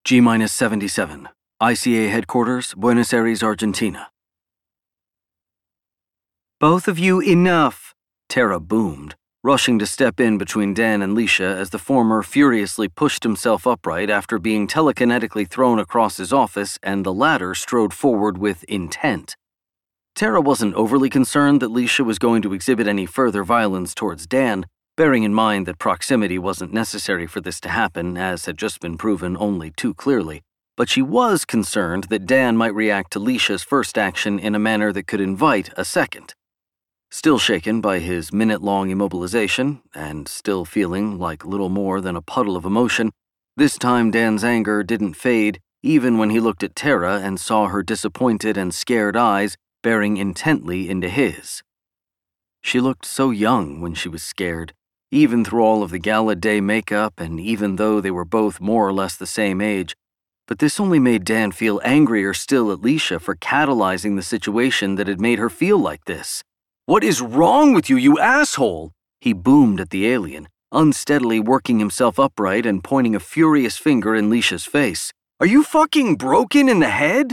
G-minus 77. ICA headquarters, Buenos Aires, Argentina. Both of you, enough, Tara boomed, rushing to step in between Dan and Leisha as the former furiously pushed himself upright after being telekinetically thrown across his office, and the latter strode forward with intent. Tara wasn't overly concerned that Leisha was going to exhibit any further violence towards Dan, bearing in mind that proximity wasn't necessary for this to happen, as had just been proven only too clearly. But she was concerned that Dan might react to Leisha's first action in a manner that could invite a second. Still shaken by his minute-long immobilization, and still feeling like little more than a puddle of emotion, this time Dan's anger didn't fade even when he looked at Tara and saw her disappointed and scared eyes bearing intently into his. She looked so young when she was scared, even through all of the gala day makeup and even though they were both more or less the same age. But this only made Dan feel angrier still at Leisha for catalyzing the situation that had made her feel like this. "What is wrong with you, you asshole?" he boomed at the alien, unsteadily working himself upright and pointing a furious finger in Leisha's face. "Are you fucking broken in the head?"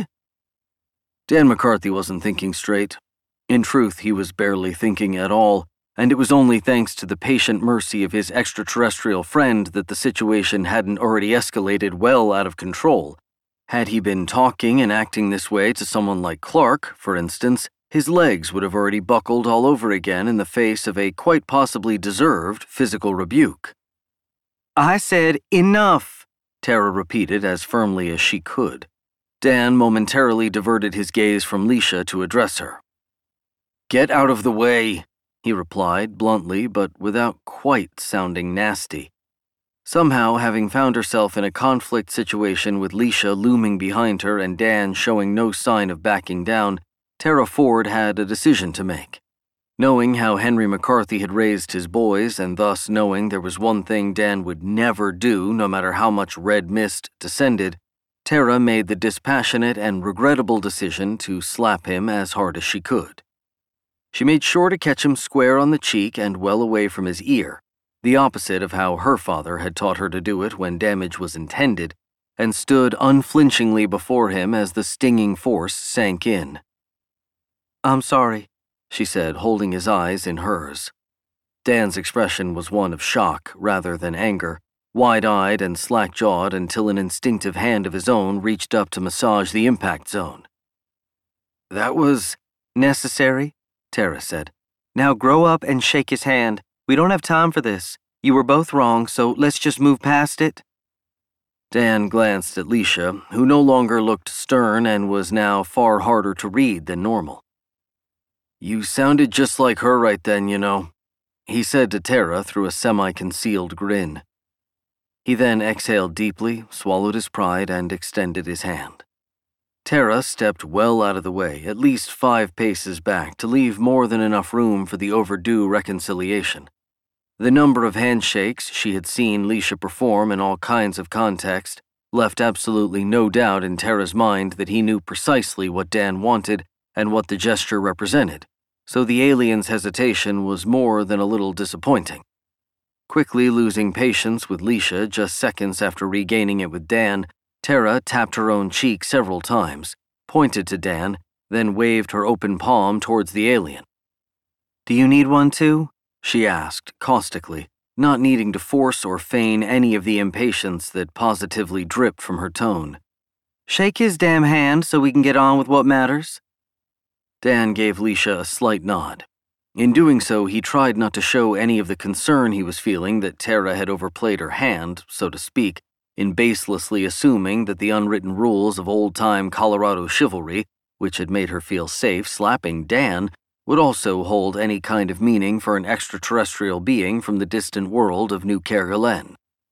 Dan McCarthy wasn't thinking straight. In truth, he was barely thinking at all, and it was only thanks to the patient mercy of his extraterrestrial friend that the situation hadn't already escalated well out of control. Had he been talking and acting this way to someone like Clark, for instance, his legs would have already buckled all over again in the face of a quite possibly deserved physical rebuke. "I said enough," Tara repeated as firmly as she could. Dan momentarily diverted his gaze from Leisha to address her. "Get out of the way," he replied bluntly but without quite sounding nasty. Somehow, having found herself in a conflict situation with Leisha looming behind her and Dan showing no sign of backing down, Tara Ford had a decision to make. Knowing how Henry McCarthy had raised his boys, and thus knowing there was one thing Dan would never do no matter how much red mist descended, Tara made the dispassionate and regrettable decision to slap him as hard as she could. She made sure to catch him square on the cheek and well away from his ear, the opposite of how her father had taught her to do it when damage was intended, and stood unflinchingly before him as the stinging force sank in. "I'm sorry," she said, holding his eyes in hers. Dan's expression was one of shock rather than anger, wide-eyed and slack-jawed until an instinctive hand of his own reached up to massage the impact zone. "That was necessary," Tara said. "Now grow up and shake his hand. We don't have time for this. You were both wrong, so let's just move past it." Dan glanced at Leisha, who no longer looked stern and was now far harder to read than normal. "You sounded just like her right then, you know," he said to Tara through a semi-concealed grin. He then exhaled deeply, swallowed his pride, and extended his hand. Tara stepped well out of the way, at least 5 paces back, to leave more than enough room for the overdue reconciliation. The number of handshakes she had seen Leisha perform in all kinds of context left absolutely no doubt in Tara's mind that he knew precisely what Dan wanted and what the gesture represented, so the alien's hesitation was more than a little disappointing. Quickly losing patience with Leisha just seconds after regaining it with Dan, Tara tapped her own cheek several times, pointed to Dan, then waved her open palm towards the alien. "Do you need one too?" she asked caustically, not needing to force or feign any of the impatience that positively dripped from her tone. "Shake his damn hand so we can get on with what matters." Dan gave Leisha a slight nod. In doing so, he tried not to show any of the concern he was feeling that Tara had overplayed her hand, so to speak, in baselessly assuming that the unwritten rules of old-time Colorado chivalry, which had made her feel safe slapping Dan, would also hold any kind of meaning for an extraterrestrial being from the distant world of New Kerguelen.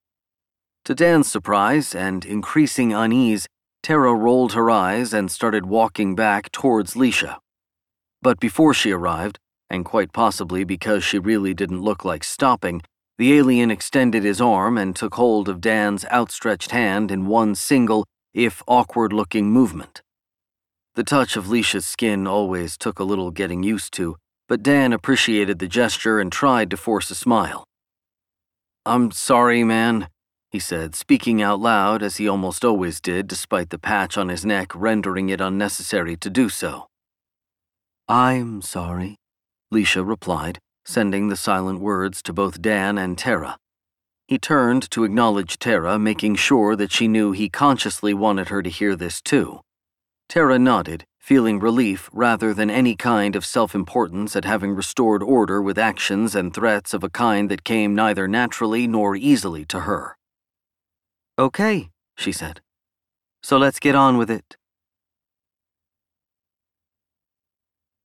To Dan's surprise and increasing unease, Tara rolled her eyes and started walking back towards Leisha. But before she arrived, and quite possibly because she really didn't look like stopping, the alien extended his arm and took hold of Dan's outstretched hand in one single, if awkward-looking movement. The touch of Leisha's skin always took a little getting used to, but Dan appreciated the gesture and tried to force a smile. "I'm sorry, man," he said, speaking out loud as he almost always did, despite the patch on his neck rendering it unnecessary to do so. I'm sorry, Leisha replied, sending the silent words to both Dan and Tara. He turned to acknowledge Tara, making sure that she knew he consciously wanted her to hear this too. Tara nodded, feeling relief rather than any kind of self-importance at having restored order with actions and threats of a kind that came neither naturally nor easily to her. Okay, she said. So let's get on with it.